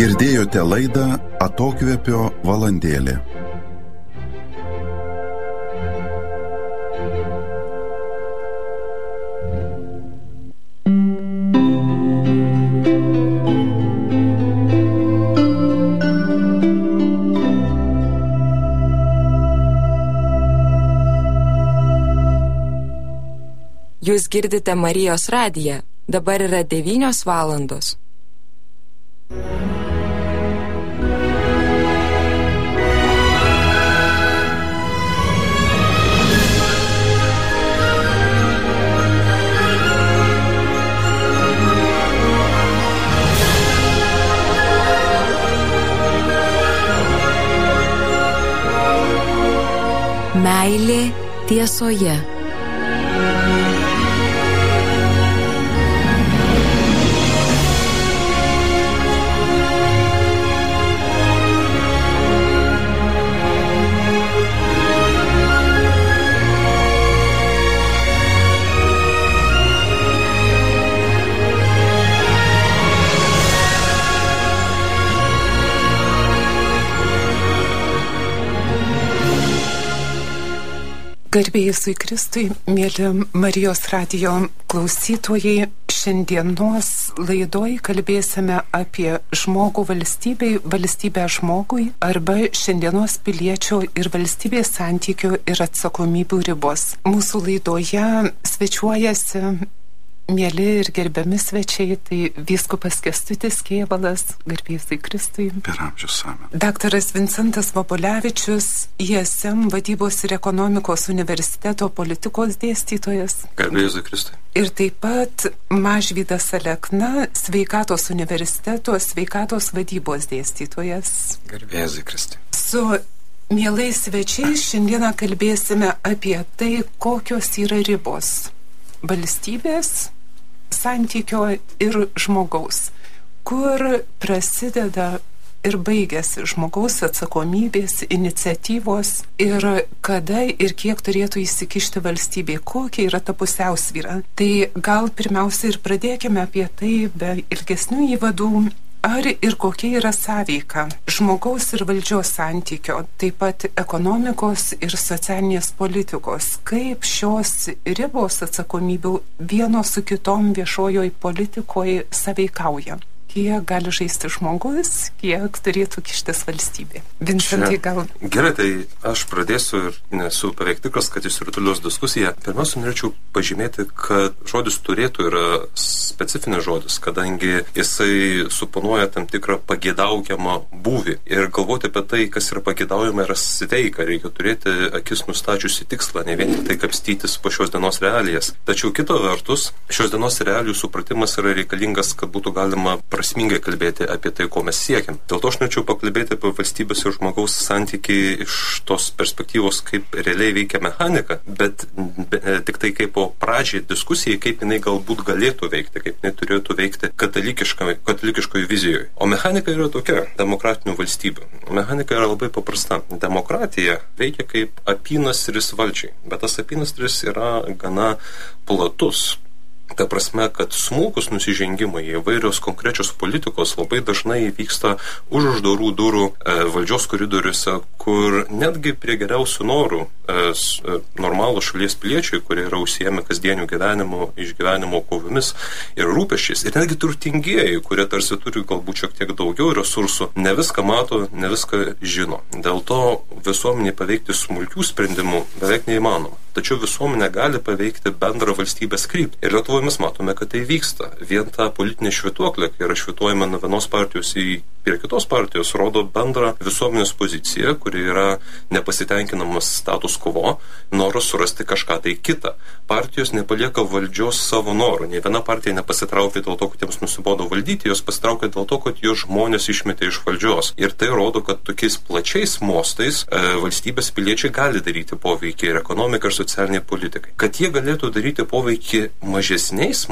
Girdėjote laidą Atokvėpio valandėlė. Jūs girdite Marijos radiją. Dabar yra 9 valandos. Meilė tiesoje. Garbė Jėzui Kristui, mėly Marijos radijo klausytojai, šiandienos laidoj kalbėsime apie žmogų valstybei, valstybę žmogui arba šiandienos piliečio ir valstybės santykių ir atsakomybių ribos. Mūsų laidoje svečiuojasi mėly ir gerbiami svečiai, tai vyskupas Kęstutis Kėvalas, garbė Jėzui Kristui. Per amžius amen. Daktaras Vincentas Vobolevičius, ISM vadybos ir ekonomikos universiteto politikos dėstytojas. Garbė Jėzui Kristui. Ir taip pat Mažvydas Alekna, Sveikatos universiteto sveikatos vadybos dėstytojas. Garbė Jėzui Kristui. Su mielais svečiais šiandieną kalbėsime apie tai, kokios yra ribos valstybės, santykio ir žmogaus, kur prasideda ir baigėsi žmogaus atsakomybės, iniciatyvos ir kada ir kiek turėtų įsikišti valstybė, kokia yra ta pusiausvyra. Tai gal pirmiausia ir pradėkime apie tai be ilgesnių įvadų. Ar ir kokia yra sąveika žmogaus ir valdžios santykio, taip pat ekonomikos ir socialinės politikos, kaip šios ribos atsakomybių vienos su kitom viešojoj politikoje sąveikauja? Kiek gali žaisti žmogus, kiek turėtų kištis valstybė? Vincentai, gal... Gerai, tai aš pradėsiu ir nesu beveik tikras, kad išsirutulios diskusija. Pirmiausia, norėčiau pažymėti, kad žodis turėtų yra specifinis žodis, kadangi jisai suponuoja tam tikrą pageidaukiamą būvį. Ir galvoti apie tai, kas yra pageidaujama, yra sveika. Reikia turėti akis nustačiusi tikslą, ne vien tik tai kapstytis po šios dienos realijas. Tačiau kita vertus, šios dienos realijų supratimas yra reikalingas, kad būtų galima prasmingai kalbėti apie tai, ko mes siekiam. Dėl to aš norėčiau pakalbėti apie valstybės ir žmogaus santykį iš tos perspektyvos, kaip realiai veikia mechanika, bet tik tai kaip po pradžiai diskusijai, kaip jinai galbūt galėtų veikti, kaip jinai turėtų veikti katalikiškoje vizijoje. O mechanika yra tokia, demokratinių valstybių. Mechanika yra labai paprasta. Demokratija veikia kaip apynasris valdžiai, bet tas apynasris yra gana platus. Ta prasme, kad smulkus nusižengimai, įvairios konkrečios politikos labai dažnai vyksta už uždarų durų valdžios koridoriuose, kur netgi prie geriausių norų normalų šalies piliečiai, kurie yra užsiėmę kasdienių išgyvenimo kovomis ir rūpesčiais, ir netgi turtingieji, kurie tarsi turi galbūt šiek tiek daugiau resursų, ne viską mato, ne viską žino. Dėl to visuomenė paveikti smulkių sprendimų beveik neįmanoma. Tačiau visuomenė gali paveikti bendrą valstybės kryptį. Ir Lietuvoje mes matome, kad tai vyksta. Vien ta politinė švytuoklė, kai yra švytuojama nuo vienos partijos prie kitos partijos, rodo bendrą visuomenės poziciją, kuri yra nepasitenkinamas status quo, noras surasti kažką tai kitą. Partijos nepalieka valdžios savo norų. Nei viena partija nepasitraukia dėl to, kad jiems nusibodo valdyti, jos pasitraukia dėl to, kad jos žmonės išmetė iš valdžios. Ir tai rodo, kad tokiais plačiais mostais valstybės piliečiai gali daryti poveikį ir ekonomikai, ir socialiniai politikai. Kad jie galėtų daryti poveikį mažesniais,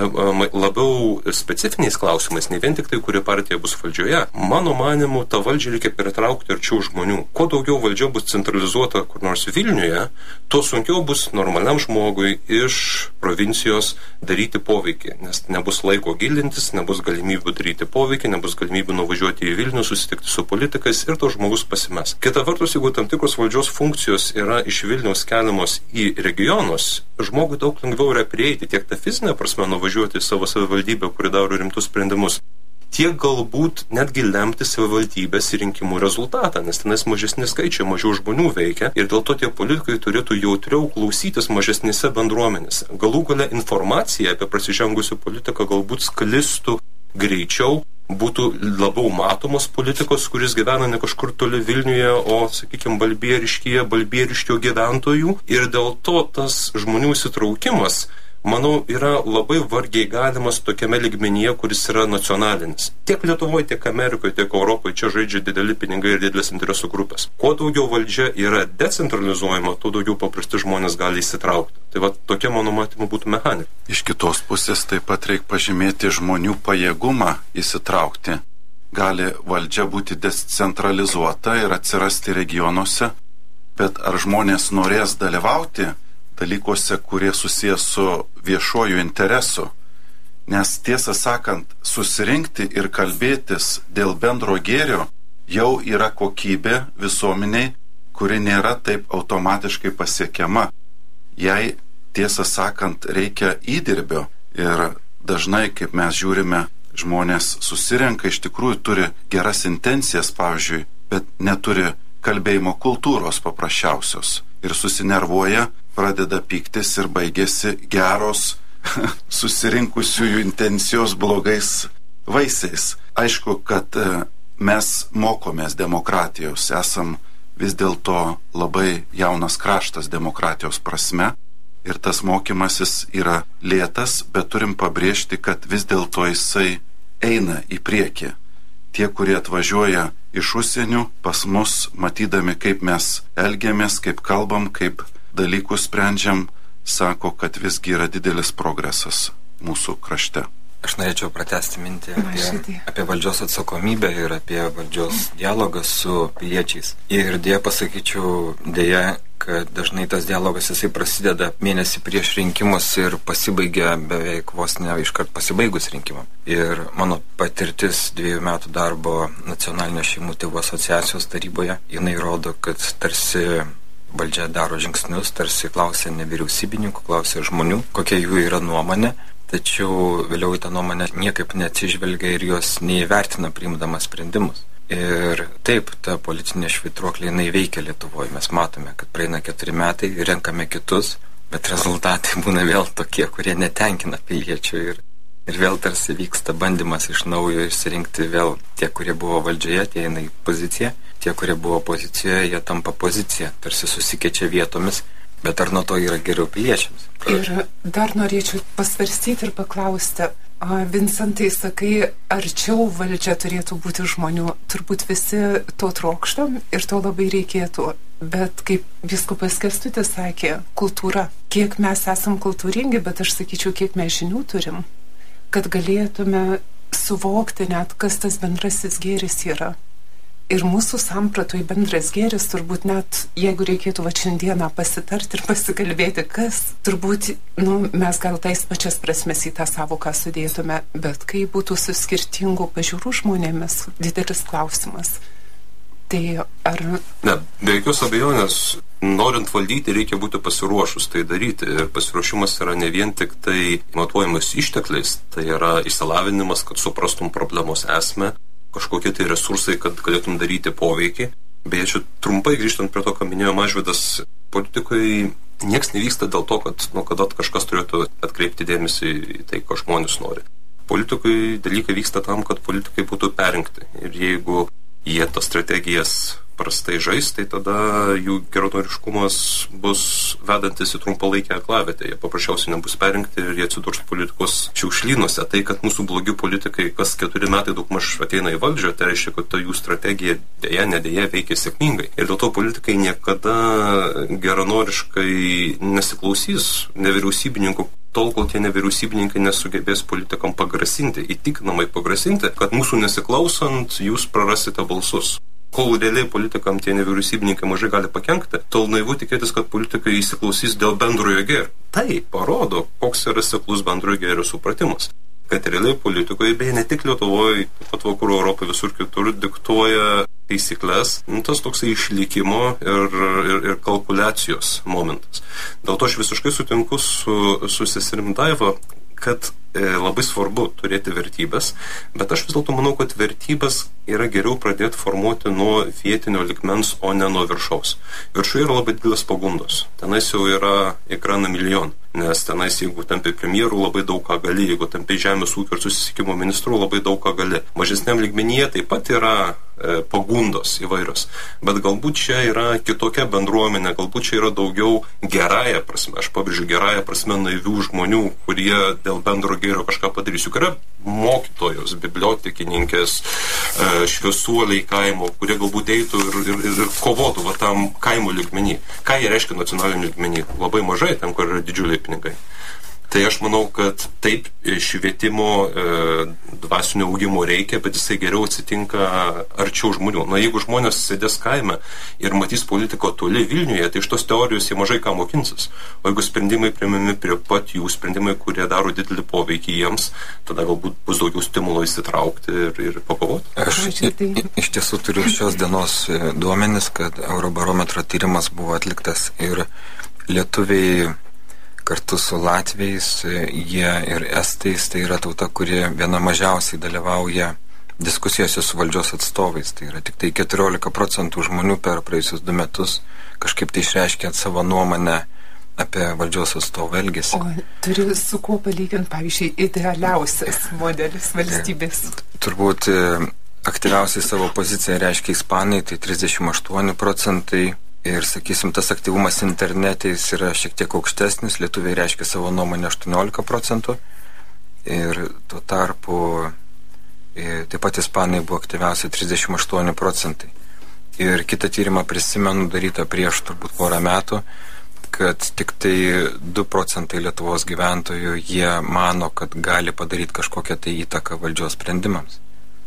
labiau specifiniais klausimais, ne vien tik tai, kuri partija bus valdžioje. Mano manimu, tą valdžią reikia pritraukti arčiau žmonių. Kuo daugiau valdžia bus centralizuota kur nors Vilniuje, tuo sunkiau bus normaliam žmogui iš provincijos daryti poveikį, nes nebus laiko gilintis, nebus galimybių daryti poveikį, nebus galimybių nuvažiuoti į Vilnių, susitikti su politikais ir to žmogus pasimes. Kita vertus, jeigu tam tikros valdžios funkcijos yra iš Vilniaus keliamos į regionus, žmogui daug lengviau yra prieiti tiek tą fizinę prasme nuvažiuoti į savo savivaldybę, kuri daro rimtus sprendimus, tiek galbūt netgi lemti savivaldybės rinkimų rezultatą, nes tenais mažesni skaičiai, mažiau žmonių veikia ir dėl to tie politikai turėtų jautriau klausytis mažesnėse bendruomenėse. Galų gale informacija apie prasižengusių politiką galbūt sklistų greičiau, būtų labiau matomos politikos, kuris gyvena ne kažkur toli Vilniuje, o, sakykime, Balbieriškio gyventojų ir dėl to tas žmonių įsitraukimas, manau, yra labai vargiai galimas tokiame lygmenyje, kuris yra nacionalinis. Tiek Lietuvoje, tiek Amerikoje, tiek Europoje čia žaidžia dideli pinigai ir didelės interesų grupės. Kuo daugiau valdžia yra decentralizuojama, tuo daugiau paprasti žmonės gali įsitraukti. Tai va, tokia mano matymu būtų mechanika. Iš kitos pusės taip pat reikia pažymėti žmonių pajėgumą įsitraukti. Gali valdžia būti decentralizuota ir atsirasti regionuose, bet ar žmonės norės dalyvauti dalykuose, kurie susijęs su viešuoju interesu. Nes tiesą sakant, susirinkti ir kalbėtis dėl bendro gėrio jau yra kokybė visuomeniai, kuri nėra taip automatiškai pasiekiama. Jei, tiesą sakant, reikia įdirbio ir dažnai, kaip mes žiūrime, žmonės susirenka, iš tikrųjų turi geras intencijas, pavyzdžiui, bet neturi kalbėjimo kultūros paprasčiausios ir susinervuoja, pradeda pyktis ir baigėsi geros susirinkusiųjų intencijos blogais vaisiais. Aišku, kad mes mokomės demokratijos, esam vis dėlto labai jaunas kraštas demokratijos prasme ir tas mokymasis yra lėtas, bet turim pabrėžti, kad vis dėlto jisai eina į priekį. Tie, kurie atvažiuoja iš užsienių, pas mus, matydami, kaip mes elgiamės, kaip kalbam, kaip dalykus sprendžiam, sako, kad visgi yra didelis progresas mūsų krašte. Aš norėčiau pratęsti mintį apie valdžios atsakomybę ir apie valdžios dialogą su piliečiais. Ir dėja pasakyčiau, kad dažnai tas dialogas jisai prasideda mėnesį prieš rinkimus ir pasibaigia beveik vos ne iškart pasibaigus rinkimam. Ir mano patirtis 2 metų darbo Nacionalinio šeimų tėvų asociacijos taryboje, jinai rodo, kad tarsi valdžia daro žingsnius, tarsi klausia nevyriausybininkų, klausia žmonių, kokia jų yra nuomonė, tačiau vėliau į tą nuomonę niekaip neatsižvelgia ir jos neįvertina priimdama sprendimus. Ir taip, ta politinė švytuoklė, jinai veikia Lietuvoje. Mes matome, kad praeina 4 metai, renkame kitus, bet rezultatai būna vėl tokie, kurie netenkina piliečių ir vėl tarsi vyksta bandymas iš naujo išsirinkti vėl tie, kurie buvo valdžioje, tie eina į poziciją, tie, kurie buvo pozicijoje, jie tampa pozicija, tarsi susikeičia vietomis, bet ar nuo to yra geriau piliečiams? Ir dar norėčiau pasvarstyti ir paklausti, Vincentai, sakai, arčiau valdžia turėtų būti žmonių, turbūt visi to trokštam ir to labai reikėtų, bet kaip vyskupas Kęstutis sakė, kultūra, kiek mes esam kultūringi, bet aš sakyčiau, kiek mes žinių turim, kad galėtume suvokti net, kas tas bendrasis gėris yra. Ir mūsų sampratoj bendras gėris turbūt net, jeigu reikėtų šiandieną pasitarti ir pasikalbėti, kas, turbūt, mes gal tais pačias prasmes į tą savoką sudėtume, bet kai būtų su skirtingų pažiūrų žmonėmis, didelis klausimas. Tai ar... Ne, be jokios abejonės, norint valdyti, reikia būti pasiruošus tai daryti. Ir pasiruošimas yra ne vien tik tai matuojamas ištekliais, tai yra išsilavinimas, kad suprastum problemos esmę, kažkokie tai resursai, kad galėtum daryti poveikį. Beje, čia trumpai grįžtant prie to, ką minėjo Mažvydas, politikai nieks nevyksta dėl to, kad kada kažkas turėtų atkreipti dėmesį į tai, ko žmonės nori. Politikai dalykai vyksta tam, kad politikai būtų perrinkti. Ir jeigu jie tas strategijas prastai žais, tai tada jų geranoriškumas bus vedantis į trumpalaikę aklavietę. Jie paprasčiausiai nebus perinkti ir jie atsidurs politikos šiukšlynuose. Tai, kad mūsų blogi politikai kas 4 metai daugmaž ateina į valdžią, tai reiškia, kad ta jų strategija dėja, nedėja veikia sėkmingai. Ir dėl to politikai niekada geranoriškai nesiklausys nevyriausybininkų, tol, kol tie nevyriausybininkai nesugebės politikam pagrasinti, įtikinamai pagrasinti, kad mūsų nesiklausant jūs prarasite balsus. Kol realiai politikam tie nevyriausybininkai mažai gali pakenkti, tol naivu tikėtis, kad politikai įsiklausys dėl bendrojo gėrio. Tai parodo, koks yra seklus bendrojo gėrio supratimas. Kad realiai politikoje, beje, ne tik Lietuvoje, pat vakarų Europoje, visur kitur diktuoja taisyklės, tas toksai išlikimo ir kalkuliacijos momentas. Dėl to aš visiškai sutinku su seserim Daiva, kad labai svarbu turėti vertybės, bet aš vis dėlto manau, kad vertybės yra geriau pradėti formuoti nuo vietinio ligmens, o ne nuo viršaus. Viršuje yra labai didelis pagundos. Tenais jau yra ekraną milijon, nes tenais, jeigu tampi premjerų, labai daug ką gali, jeigu tampi žemės ūkio ir susisiekimo ministrų, labai daug ką gali. Mažesniam lygmenyje taip pat yra pagundos įvairios, bet galbūt čia yra kitokia bendruomenė, galbūt čia yra daugiau gerąją prasme, aš pabrėžiu gerąją prasme naivių žmonių, kurie dėl bendro gėrio kažką padarys. Juk yra mokytojos, bibliotekininkės, šviesuoliai kaimo, kurie galbūt eitų ir kovotų va tam kaimo lygmenį. Ką jie reiškia nacionaliniu lygmenį? Labai mažai, ten, kur yra didžiuliai pinigai. Tai aš manau, kad taip švietimo dvasinio augimo reikia, bet jisai geriau atsitinka arčiau žmonių. Na, jeigu žmonės sėdės kaime ir matys politiko toli Vilniuje, tai iš tos teorijos jie mažai ką mokinsis. O jeigu sprendimai priimami prie pat jų, sprendimai, kurie daro didelį poveikį jiems, tada galbūt bus daugiau stimulo įsitraukti ir pakovoti. Aš iš tiesų turiu šios dienos duomenis, kad Eurobarometro tyrimas buvo atliktas ir lietuviai kartu su latviais, jie ir estais, tai yra tauta, kuri viena mažiausiai dalyvauja diskusijose su valdžios atstovais. Tai yra tik tai 14% žmonių per praėjusius 2 metus kažkaip tai išreiškė savo nuomonę apie valdžios atstovų elgesį. O turi su kuo palyginti, pavyzdžiui, idealiausias modelis valstybės? Turbūt aktyviausiai savo poziciją reiškia ispanai, tai 38%. Ir, sakysim, tas aktyvumas internete jis yra šiek tiek aukštesnis, lietuviai reiškia savo nuomonę 18%. Ir tuo tarpu taip pat ispanai buvo aktyviausiai 38%. Ir kitą tyrimą prisimenu darytą prieš turbūt porą metų, kad tik tai 2% Lietuvos gyventojų jie mano, kad gali padaryti kažkokią tai įtaką valdžios sprendimams.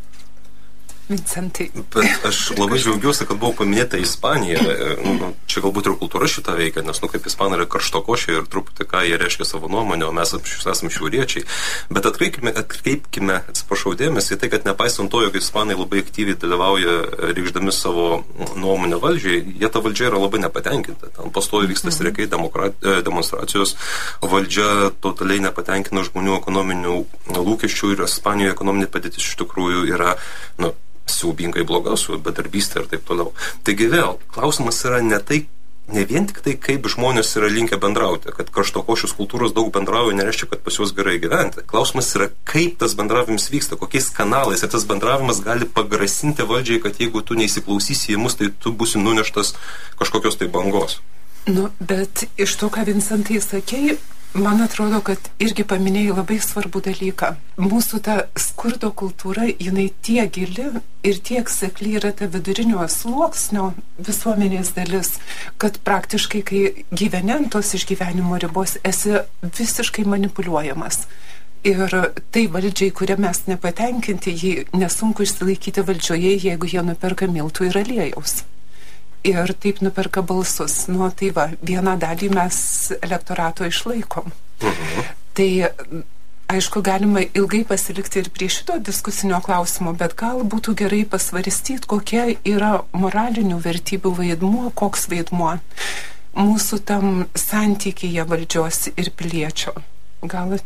Vincentai. Bet aš labai džiaugiuosi, kad buvo paminėta Ispanija. Čia galbūt ir kultūra šitą veikia, nes, kaip ispanai yra karštokošiai ir truputį ką jie reiškia savo nuomonę, o mes esame šiauriečiai. Bet atkreipkime, atsiprašau, dėmesį į tai, kad nepaisant to, jog ispanai labai aktyviai dalyvauja reikšdami savo nuomonę valdžiai, jie ta valdžia yra labai nepatenkinta. Ten pastovi vyksta streikai, demonstracijos, valdžia totaliai nepatenkina žmonių ekonominių lūkesčių ir Ispanijoje ekonominė padėtis iš tikrųjų yra, siaubingai bloga su bedarbystė ir taip toliau. Taigi vėl, klausimas yra ne vien tik tai, kaip žmonės yra linkę bendrauti, kad karštokošius kultūros daug bendrauja, nereiškia, kad pas juos gerai gyventi. Klausimas yra, kaip tas bendravimas vyksta, kokiais kanalais, ir tas bendravimas gali pagrasinti valdžiai, kad jeigu tu neįsiklausysi į mus, tai tu būsi nuneštas kažkokios tai bangos. Bet iš to, ką Vincentai sakei, man atrodo, kad irgi paminėjai labai svarbų dalyką. Mūsų ta skurdo kultūra, jinai tiek gili ir tiek sekli yra ta vidurinio sluoksnio visuomenės dalis, kad praktiškai, kai gyveni ant tos išgyvenimo ribos, esi visiškai manipuliuojamas. Ir tai valdžiai, kuria mes nepatenkinti, jį nesunku išsilaikyti valdžioje, jeigu jie nuperka miltų ir aliejaus. Ir taip nuperka balsus. Tai va, vieną dalį mes elektorato išlaikom. Tai, aišku, galima ilgai pasilikti ir prie šito diskusinio klausimo, bet gal būtų gerai pasvarstyti, kokia yra moralinių vertybių vaidmuo, koks vaidmuo mūsų tam santykyje valdžios ir piliečio. Gal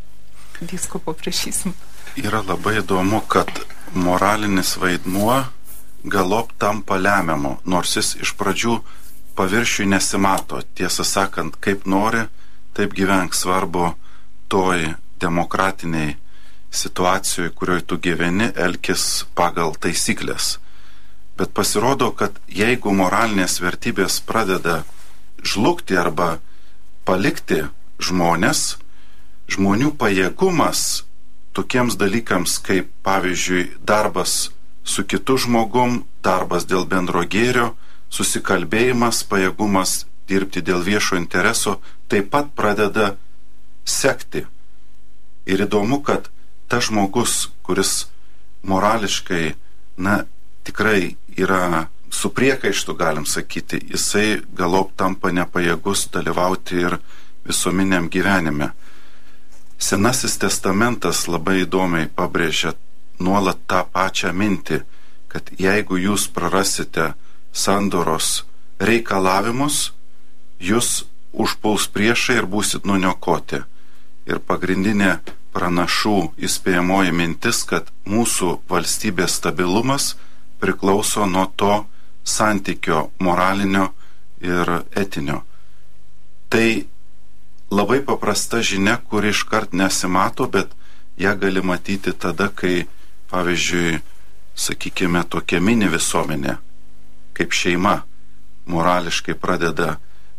vyskupo prašysim. Yra labai įdomu, kad moralinis vaidmuo galop tampa lemiamu, nors jis iš pradžių paviršiui nesimato. Tiesą sakant, kaip nori, taip gyvenk, svarbu toj demokratiniai situacijoje, kurioje tu gyveni, elkis pagal taisyklės. Bet pasirodo, kad jeigu moralinės vertybės pradeda žlugti arba palikti žmonės, žmonių pajėgumas tokiems dalykams kaip, pavyzdžiui, darbas su kitu žmogum, darbas dėl bendro gėrio, susikalbėjimas, pajėgumas dirbti dėl viešo intereso, taip pat pradeda sekti. Ir įdomu, kad tas žmogus, kuris morališkai, tikrai yra su priekaištu, galim sakyti, jisai galop tampa nepajėgus dalyvauti ir visuomeniam gyvenime. Senasis testamentas labai įdomiai pabrėžia nuolat tą pačią mintį, kad jeigu jūs prarasite sandoros reikalavimus, jūs užpuls priešai ir būsit nuniokoti. Ir pagrindinė pranašų įspėjamoji mintis, kad mūsų valstybės stabilumas priklauso nuo to santykio moralinio ir etinio. Tai labai paprasta žinia, kuri iškart nesimato, bet ją gali matyti tada, kai, pavyzdžiui, sakykime, tokia mini visuomenė, kaip šeima, morališkai pradeda,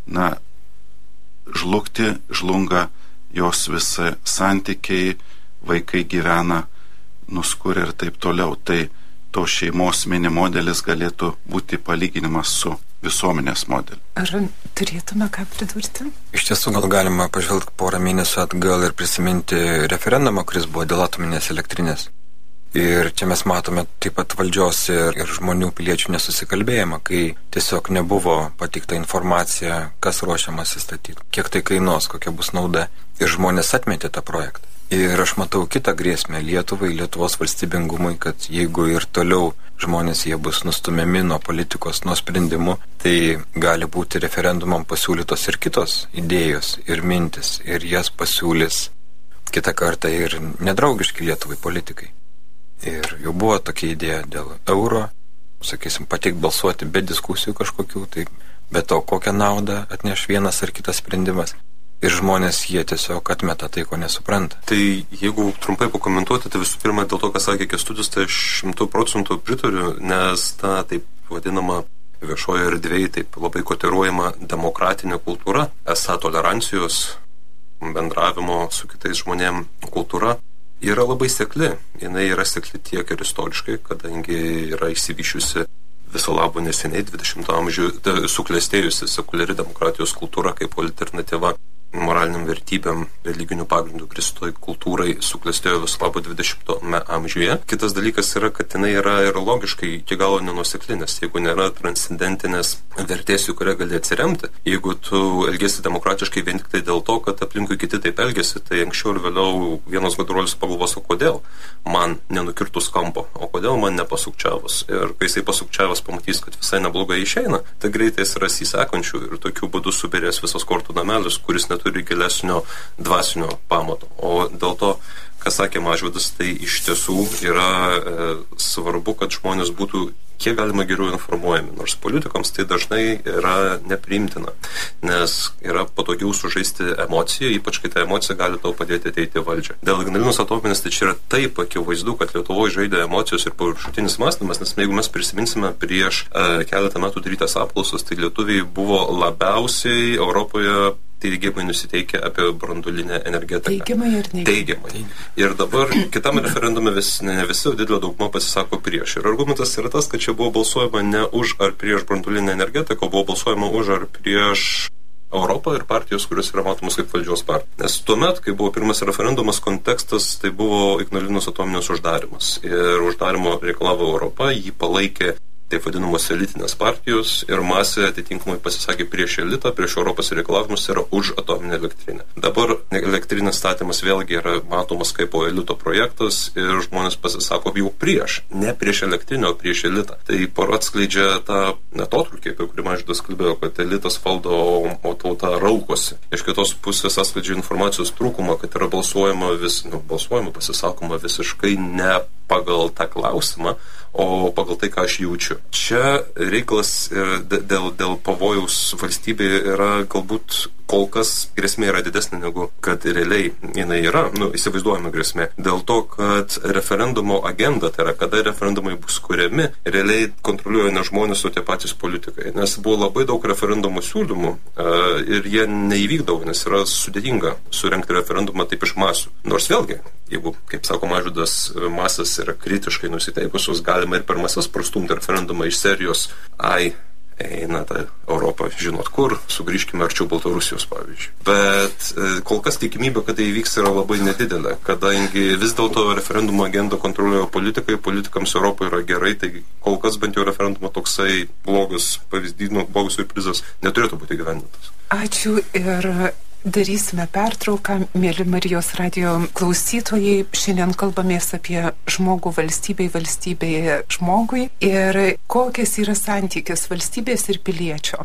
žlunga jos visi santykiai, vaikai gyvena nuskurę ir taip toliau. Tai to šeimos mini modelis galėtų būti palyginimas su visuomenės modeliu. Ar turėtume ką pridurti? Iš tiesų gal galima pažvelgti porą mėnesių atgal ir prisiminti referendumą, kuris buvo dėl atominės elektrinės. Ir čia mes matome taip pat valdžios ir žmonių piliečių nesusikalbėjimą, kai tiesiog nebuvo pateikta informacija, kas ruošiamasi statyti, kiek tai kainuos, kokia bus nauda. Ir žmonės atmetė tą projektą. Ir aš matau kitą grėsmę Lietuvai, Lietuvos valstybingumui, kad jeigu ir toliau žmonės jie bus nustumiami nuo politikos, nuo sprendimų, tai gali būti referendumam pasiūlytos ir kitos idėjos ir mintis. Ir jas pasiūlys kitą kartą ir nedraugiški Lietuvai politikai. Ir jau buvo tokia idėja dėl euro, sakysim, pateikti balsuoti be diskusijų kažkokių, tai be to kokią naudą atneš vienas ar kitas sprendimas. Ir žmonės jie tiesiog atmeta tai, ko nesupranta. Tai jeigu trumpai pakomentuoti, tai visų pirma dėl to, ką sakė Kęstutis, tai 100% pritariu, nes ta taip vadinama viešoje erdvėje taip labai kotiruojama demokratinė kultūra, esą tolerancijos, bendravimo su kitais žmonėm kultūra, yra labai sekli. Jinai yra sekli tiek ir istoriškai, kadangi yra išsivyšiusi viso labo neseniai 20 amžių suklestėjusi sekuliari demokratijos kultūra kaip alternatyva moraliniam vertybėm, religinių pagrindų grįstoj kultūrai suklestėjo viso labo 20 amžiuje. Kitas dalykas yra, kad jinai yra ir logiškai iki galo nenuosekli, nes jeigu nėra transcendentinės vertės, į kurią gali atsiremti, jeigu tu elgiesi demokratiškai vien tik tai dėl to, kad aplinkui kiti taip elgiasi, tai anksčiau ir vėliau vienas gudruolis pagalvos, o kodėl man nenukirtus kampo, o kodėl man nepasukčiavus. Ir kai jisai pasukčiavus pamatys, kad visai neblogai išeina, tai greitai jis ras įsekančių ir tokiu būdu subirės visas kortų namelis, kuris neturi gilesnio dvasinio pamato. O dėl to, ką sakė Mažvydas, tai iš tiesų yra svarbu, kad žmonės būtų kiek galima geriau informuojami, nors politikams tai dažnai yra nepriimtina, nes yra patogiau sužaisti emociją, ypač kai ta emocija gali tau padėti ateiti į valdžią. Dėl Ignalinos atominės tai čia yra taip akivaizdu, kad Lietuvoje žaidė emocijos ir paviršutinis mąstymas, nes jeigu mes prisiminsime prieš keletą metų darytas apklausos, tai lietuviai buvo labiausiai Europoje teigiamai nusiteikę apie branduolinę energetiką. Teigiamai ir neigiamai. Teigiamai. Ir dabar kitam referendume ne visi, didelė dauguma pasisako prieš. Ir argumentas yra tas, kad čia buvo balsuojama ne už ar prieš branduolinę energetiką, buvo balsuojama už ar prieš Europą ir partijos, kurios yra matomas kaip valdžios partijos. Nes tuomet, kai buvo pirmas referendumas, kontekstas tai buvo Ignalinos atominės uždarimas. Ir uždarimo reikalavo Europą, jį palaikė taip vadinamos elitinės partijos ir masė atitinkamai pasisakė prieš elitą, prieš Europos reikalavimus yra už atominę elektrinę. Dabar elektrinės statymas vėlgi yra matomas kaip elito projektas ir žmonės pasisako jau prieš, ne prieš elektrinę, o prieš elitą. Tai atskleidžia tą atotrūkį, apie kurį Mažvydas kalbėjo, kad elitas valdo, o tauta raukosi. Iš kitos pusės atskleidžia informacijos trūkumą, kad yra pasisakoma visiškai ne pagal tą klausimą, o pagal tai, ką aš jaučiu. Čia reikalas dėl pavojaus valstybėje yra galbūt kol kas grėsmė yra didesnė negu kad realiai jinai yra, įsivaizduojama grėsmė. Dėl to, kad referendumo agenda, tai yra kada referendumai bus kuriami, realiai kontroliuoja ne žmonės, o tie patys politikai. Nes buvo labai daug referendumų siūlymų ir jie neįvykdavo, nes yra sudėtinga surengti referendumą taip iš masų. Nors vėlgi, jeigu, kaip sako Mažvydas, masas yra kritiškai nusiteikusios, galima ir per masas prastumti referendumą iš serijos eina ta Europa, žinot kur, sugrįžkime arčiau Baltarusijos, pavyzdžiui. Bet kol kas tikimybė, kad tai įvyks, yra labai nedidelė, kadangi vis dėlto referendumo agendą kontroliuoja politikai, politikams Europoje yra gerai, tai kol kas bent jau referendumo toksai blogas pavyzdys, blogas surprizas neturėtų būti gyvendintas. Ačiū ir darysime pertrauką. Mėly Marijos radijo klausytojai, šiandien kalbamės apie žmogų valstybei, valstybėje žmogui ir kokias yra santykis valstybės ir piliečio.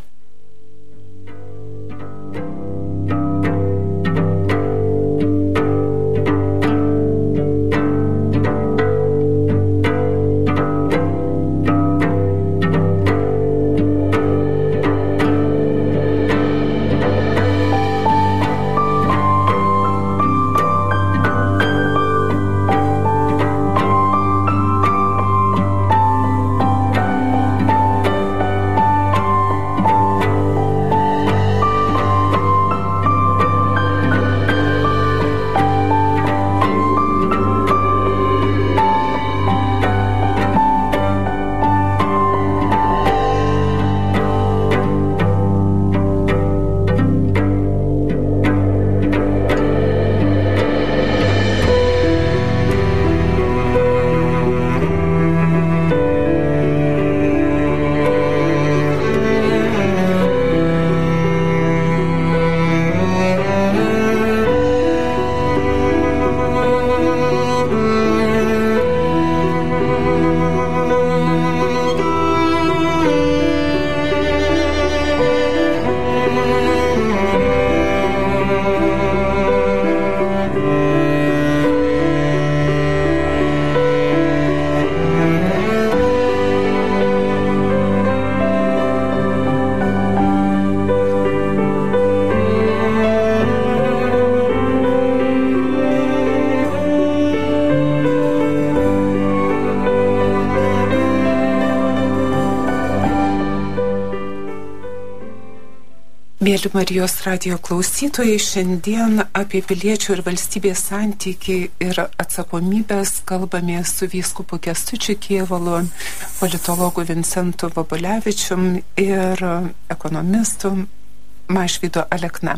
Mėly Marijos radijo klausytojai, šiandien apie piliečių ir valstybės santykį ir atsakomybės kalbamės su vyskupu Kęstučiu Kėvalu, politologu Vincentu Vabolevičium ir ekonomistu Mažvydu Alekna.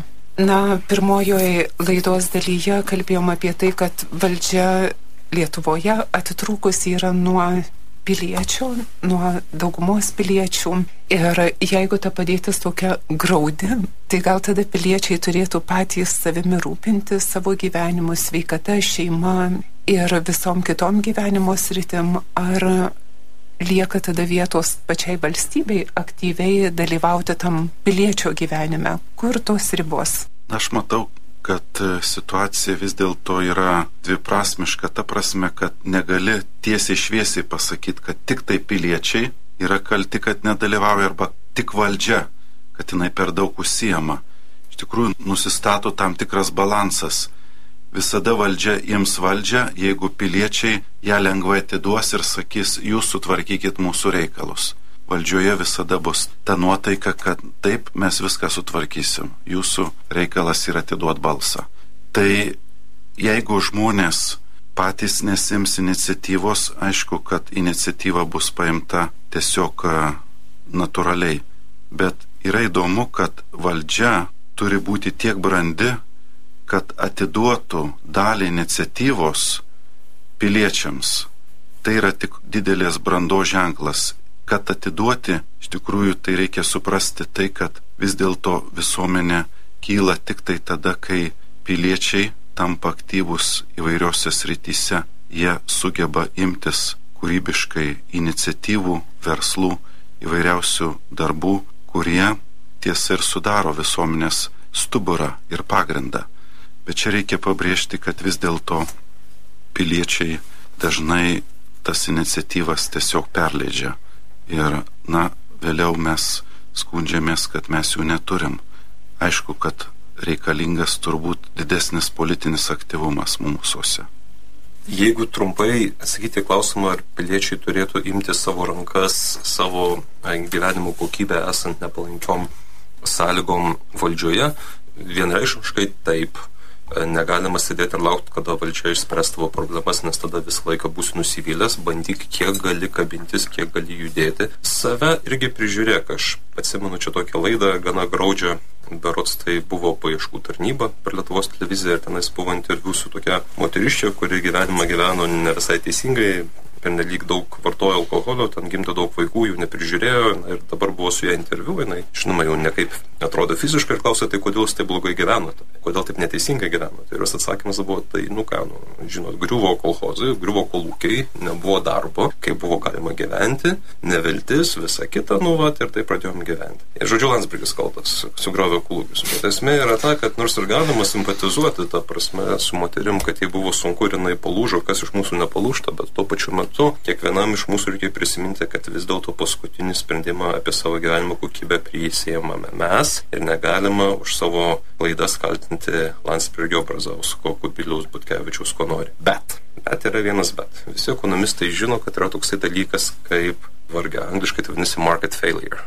Pirmojoje laidos dalyje kalbėjom apie tai, kad valdžia Lietuvoje atitrūkusi yra nuo piliečių, nuo daugumos piliečių. Ir jeigu ta padėtis tokia graudi, tai gal tada piliečiai turėtų patys savimi rūpinti, savo gyvenimu, sveikata, šeima ir visom kitom gyvenimo sritim, ar lieka tada vietos pačiai valstybei aktyviai dalyvauti tam piliečio gyvenime? Kur tos ribos? Aš matau, kad situacija vis dėlto yra dviprasmiška, ta prasme, kad negali tiesiai šviesiai pasakyti, kad tik tai piliečiai yra kalti, kad nedalyvauja, arba tik valdžia, kad jinai per daug užsiema. Iš tikrųjų, nusistato tam tikras balansas. Visada valdžia ims valdžią, jeigu piliečiai ją lengvai atiduos ir sakys, jūs sutvarkykit mūsų reikalus. Valdžioje visada bus ta nuotaika, kad taip, mes viską sutvarkysim. Jūsų reikalas yra atiduot balsą. Tai jeigu žmonės patys nesims iniciatyvos, aišku, kad iniciatyva bus paimta tiesiog natūraliai. Bet yra įdomu, kad valdžia turi būti tiek brandi, kad atiduotų dalį iniciatyvos piliečiams. Tai yra tik didelės brandos ženklas. Kad atiduoti, iš tikrųjų, tai reikia suprasti tai, kad vis dėlto visuomenė kyla tik tai tada, kai piliečiai tampa aktyvūs įvairiose srityse, jie sugeba imtis kūrybiškai iniciatyvų, verslų, įvairiausių darbų, kurie tiesa ir sudaro visuomenės stuburą ir pagrindą. Bet čia reikia pabrėžti, kad vis dėlto piliečiai dažnai tas iniciatyvas tiesiog perleidžia. Ir, vėliau mes skundžiamės, kad mes jų neturim. Aišku, kad reikalingas turbūt didesnis politinis aktyvumas mūsuose. Jeigu trumpai atsakyti klausimą, ar piliečiai turėtų imti savo rankas, savo gyvenimo kokybę esant nepalankiom sąlygom valdžioje, vienareikšmiškai taip. Negalima sėdėti ir laukti, kada valdžia išspręs tavo problemas, nes tada visą laiką būsi nusivylęs, bandyk kiek gali kabintis, kiek gali judėti. Save irgi prižiūrėk, aš atsimenu čia tokią laidą, gana graudžią, berods tai buvo paieškų tarnyba per Lietuvos televiziją ir tenais buvo interviu su tokia moteriščia, kuri gyvenimą gyveno ne visai teisingai, pernelyg daug vartojo alkoholio, ten gimta daug vaikų, jų neprižiūrėjo ir dabar buvo su ją interviu, jinai, žinoma, jau nekaip atrodo fiziškai ir klausė, tai kodėl jūs taip blogai gyvenote, kodėl taip neteisingai gyvenote. Ir jos atsakymas buvo, tai, žinot, griuvo kolchozai, griuvo kolūkiai, nebuvo darbo, kaip buvo galima gyventi, neviltis, visa kita, ir taip pradėjom gyventi. Ir žodžiu, Landsbergis kaltas, sugriovė kolūkius. Bet esmė yra ta, kad nors ir galima simpatizuoti tą prasme su moterim, kad jai buvo sunku ir jinai palūžo, kas iš mūsų nepalūžta, bet tuo pačiu metu kiekvienam iš mūsų reikia prisiminti, kad vis dėlto paskutinį sprendimą apie savo gyvenimo kokybę priėmėme mes ir negalima už savo klaidas kaltinti Landsbergio, Brazausko, Kubiliaus, Butkevičiaus, ko nori. Bet yra vienas bet. Visi ekonomistai žino, kad yra toksai dalykas kaip vargia. Angliškai tai vadinasi market failure.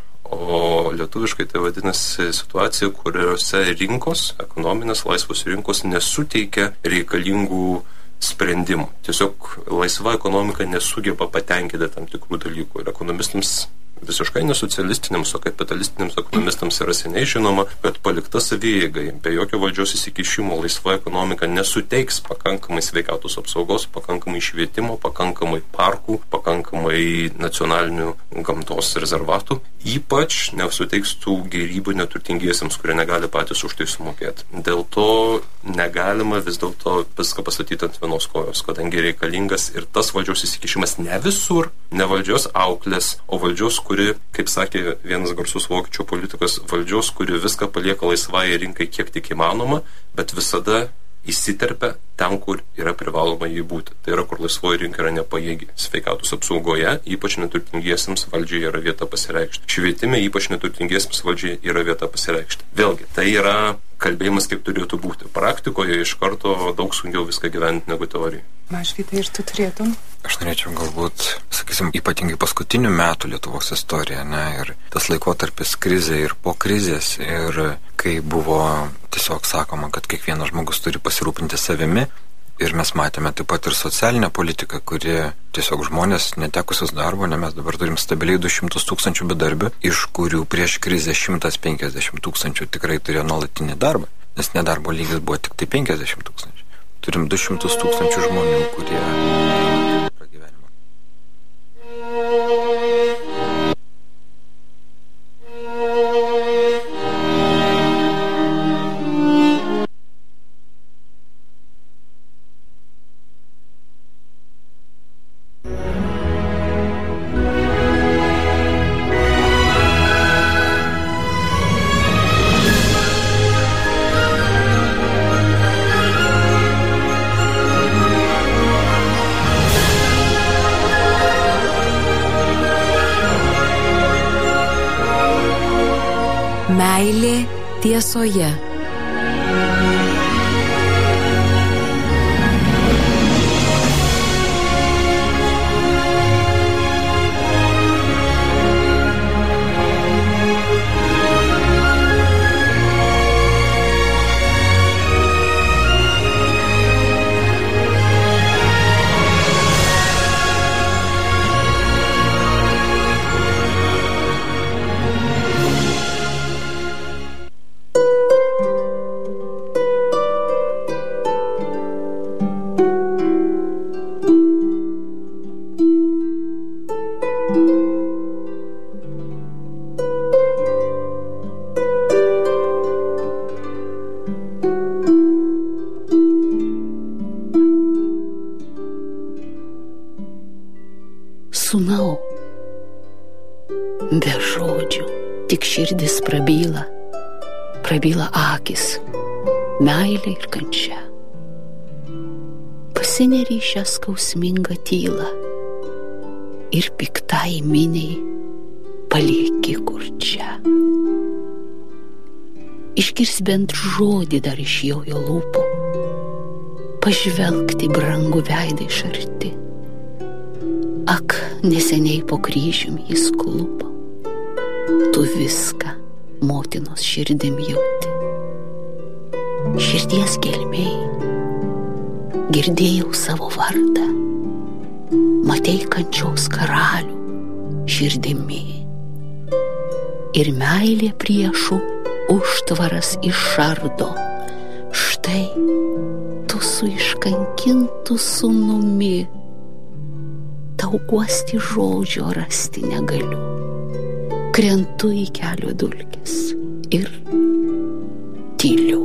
O lietuviškai tai vadinasi situacija, kuriuose rinkos, ekonominės laisvos rinkos nesuteikia reikalingų sprendimų. Tiesiog laisva ekonomika nesugeba patenkinti tam tikrų dalykų. Ir ekonomistams, visiškai nesocialistiniams, o kapitalistiniams ekonomistams yra seniai žinoma, kad palikta savieigai, be jokio valdžios įsikišimo, laisva ekonomika nesuteiks pakankamai sveikatos apsaugos, pakankamai švietimo, pakankamai parkų, pakankamai nacionalinių gamtos rezervatų, ypač nesuteiks tų gėrybių neturtingiesiems, kurie negali patys už tai sumokėti. Dėl to negalima vis dėlto viską pastatyti ant vienos kojos, kadangi reikalingas ir tas valdžios įsikišimas ne visur, ne valdžios auklės, o valdžios, kuri, kaip sakė vienas garsus vokiečių politikas, valdžios, kuri viską palieka laisvai rinkai kiek tik įmanoma, bet visada įsiterpia ten, kur yra privaloma jį būti. Tai yra, kur laisvoji rinka yra nepajėgi. Sveikatos apsaugoje, ypač neturtingiesiems valdžiai yra vieta pasireikšti. Švietime, ypač neturtingiesiems valdžiai yra vieta pasireikšti. Vėlgi, tai yra kalbėjimas, kaip turėtų būti. Praktikoje iš karto daug sunkiau viską gyventi negu teorijai. Mažvytai, ir tu turėtum? Aš norėčiau galbūt, sakysim, ypatingai paskutinių metų Lietuvos istoriją, ir tas laikotarpis krizė ir po krizės, ir kai buvo tiesiog sakoma, kad kiekvienas žmogus turi pasirūpinti savimi, ir mes matėme taip pat ir socialinę politiką, kuri tiesiog žmonės netekusius darbo, nes mes dabar turim stabiliai 200 000 bedarbių, iš kurių prieš krizę 150 000 tikrai turėjo nuolatinį darbą, nes nedarbo lygis buvo tik tai 50 000. Turim 200 000 žmonių, kurie pragyvenimo. Meilė tiesoje. Sūnau, be žodžių, tik širdis prabyla akis, meilė ir kančia. Pasineri šią skausmingą tylą ir piktai miniai palieki kurčia. išgirs bent žodį dar iš jo lūpų, pažvelgti brangų veidą iš arti. Ak, neseniai po kryžium jis klupo, tu viską motinos širdim jauti. Širdies gelmėj girdėjau savo vardą, matei kančios karalių širdimi. Ir meilė priešų užtvaras išardo. Štai tu su iškankintu sūnumi, tau guosti žodžio rasti negaliu. Krentu į kelio dulkes ir tyliu.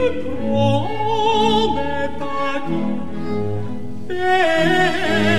prometavi